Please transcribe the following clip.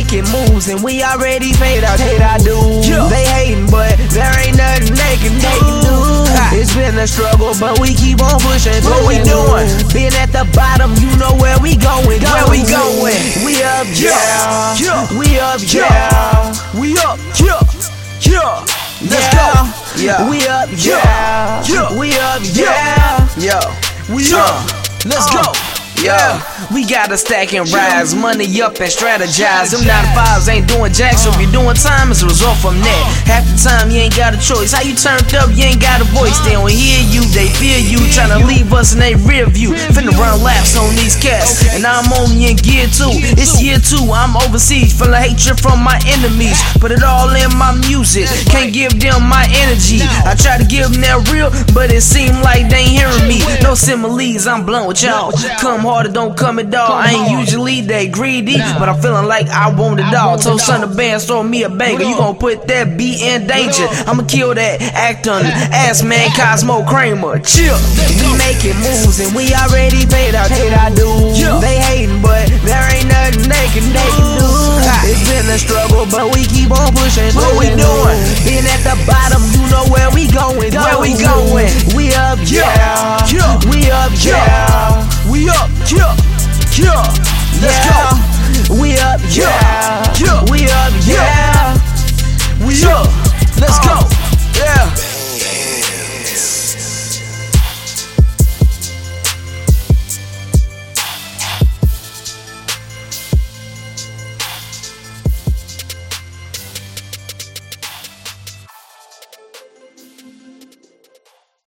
making moves and we already paid our dues. They hating, but there ain't nothing they can do. It's been a struggle, but we keep on pushing. What we doing? Been at the bottom, you know where we going. Where we going? We up, yeah. We up, yeah. We up, yeah. Let's go. Yeah. We up, yeah. We up, yeah. Yo. We up. Let's go. Yeah, we gotta stack and rise, money up and strategize. Them 9 to 5s ain't doing jack, so if you're doing time, it's a result from that. Half the time you ain't got a choice. How you turned up, you ain't got a voice. They don't hear you, they fear you, tryna leave us in they rear view. Finna run laps on these cats, and I'm only in gear 2. It's year 2, I'm overseas, feeling hatred from my enemies. Put it all in my music, can't give them my energy. I try to give them that real, but it seem like they ain't hearing me. No similes, I'm blunt with y'all. Come harder, don't come at all. I ain't usually that greedy, but I'm feeling like I want it all. Told son of band, throw me a banger. You gon' put that beat in danger. I'ma kill that act on ass man, Cosmo Kramer. Chill. We making moves and we already paid our dues. They hating, but there ain't nothing they can do. It's been a struggle, but we keep on pushing. What we doing? Been at the bottom, you know where we going. Where we going? We up, yeah. We up, yeah. We up, yeah. Let's go. We up, yeah.